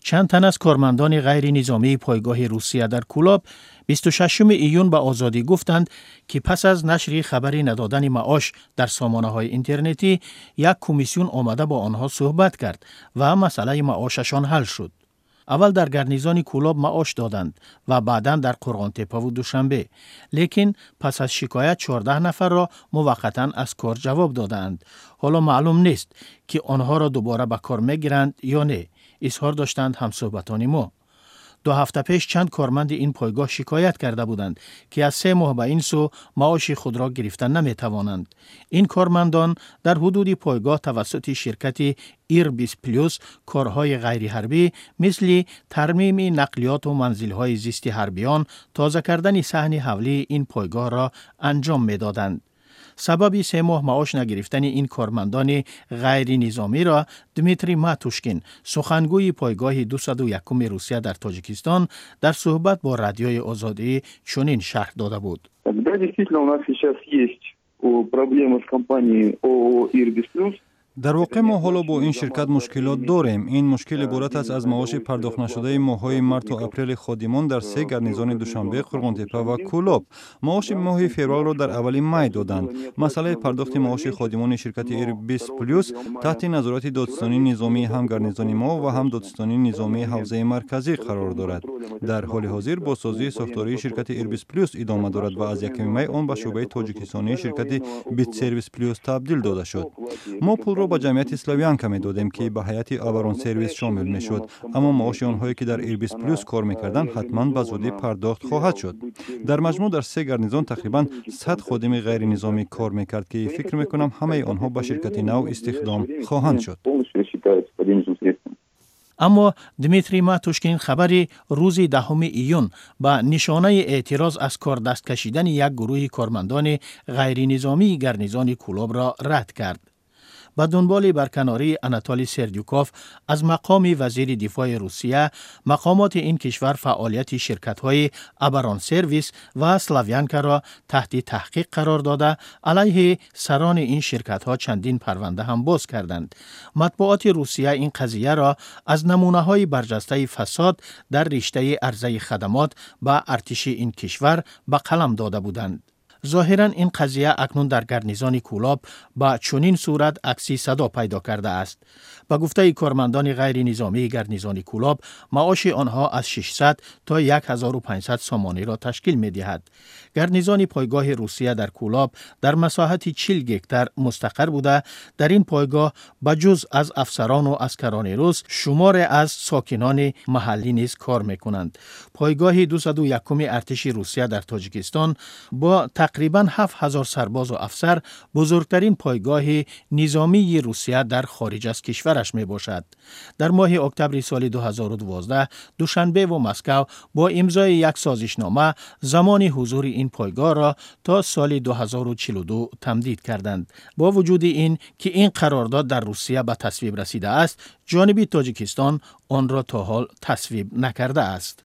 چند تن از کارمندان غیر نظامی پایگاه روسیه در کولاب 26 ایون به آزادی گفتند که پس از نشر خبری ندادن معاش در سامانه‌های اینترنتی یک کمیسیون آمده با آنها صحبت کرد و مسئله معاششان حل شد. اول در گارنیزون کولاب معاش دادند و بعداً در قرغانتپه و دوشنبه، لیکن پس از شکایت 14 نفر را موقتاً از کار جواب دادند. حالا معلوم نیست که آنها را دوباره به کار میگیرند یا نه، اظهار داشتند همصحبتان ما. 2 هفته پیش چند کارمند این پایگاه شکایت کرده بودند که از 3 ماه به این سو معاش خود را گرفتن نمی توانند. این کارمندان در حدود پایگاه توسط شرکت ایربیس پلیوس کارهای غیر حربی مثل ترمیم نقلیات و منزلهای زیست حربیان، تازه کردن صحن حولی این پایگاه را انجام می دادند. سبب 3 ماه معاش نگرفتن این کارمندان غیر نظامی را دمیتری ماتوشکین، سخنگوی پایگاه 201 روسیه در تاجیکستان، در صحبت با رادیوی آزادی چنین شرح داده بود. Да, действительно, у нас сейчас есть проблемы с компанией ООО «Ирбис Плюс». در واقع ما حالا با این شرکت مشکلات داریم. این مشکل عبارت است از معاش پرداخت نشده ماه‌های مارس و اپریل خادمان در 3 گارنیزون دوشنبه، قرغانتپه و کولاب. معاش ماه فوریه را در اول می دادند. مسئله پرداخت معاش خادمان شرکت ایربیس پلیوس تحت نظارت دادستانی نظامی هم گارنیزون ما و هم دادستانی نظامی حوزه مرکزی قرار دارد. در حال حاضر بازسازی ساختاری شرکت ایربیس پلیوس ادامه دارد و از 1 می آن به شعبه تاجیکستانی شرکت بیت سرویس پلیوس تبدیل داده شد. ما پول را با جمعیت اسلاویانکا می دادیم که به هیئت آبران سرویس شامل می شد، اما معاش آنهایی که در ایربیس پلیوس کار می کردند حتما به زودی پرداخت خواهد شد. در مجموع در 3 گارنیزون تقریبا 100 خادم غیر نظامی کار می کرد که فکر می کنم همه آنها به شرکت نو استخدام خواهند شد. اما دمیتری ماتوشکین خبری روز 10 ایون با نشانه اعتراض از کار دست کشیدن یک گروه کارمندان غیر نظامی گارنیزون کولاب را رد کرد. با دنبال برکناری آناتولی سردیوکوف از مقام وزیر دفاع روسیه، مقامات این کشور فعالیت شرکت‌های آبران سرویس و اسلاویانکا را تحت تحقیق قرار داده، علیه سران این شرکت‌ها چندین پرونده هم باز کردند. مطبوعات روسیه این قضیه را از نمونه‌های برجسته فساد در رشته عرضه خدمات به ارتش این کشور به قلم داده بودند. ظاهراً این قضیه اکنون در گارنیزون کولاب با چنین صورت عکسی صدا پیدا کرده است. با گفته کارمندان غیر نظامی گارنیزون کولاب، معاش آنها از 600 تا 1500 سامانی را تشکیل می دهد. گارنیزون پایگاه روسیه در کولاب در مساحت 40 گکتار مستقر بوده. در این پایگاه بجز از افسران و عسکران روس، شمار از ساکنان محلی نیز کار می کنند. پایگاه 201 ارتش روسیه در تاجیکستان با تقریباً 7000 سرباز و افسر بزرگترین پایگاه نظامی روسیه در خارج از کشورش می باشد. در ماه اکتبر سال 2012 دوشنبه و مسکو با امضای یک سازشنامه زمان حضور این پایگاه را تا سال 2042 تمدید کردند. با وجود این که این قرارداد در روسیه به تصویب رسیده است، جانب تاجیکستان آن را تا حال تصویب نکرده است.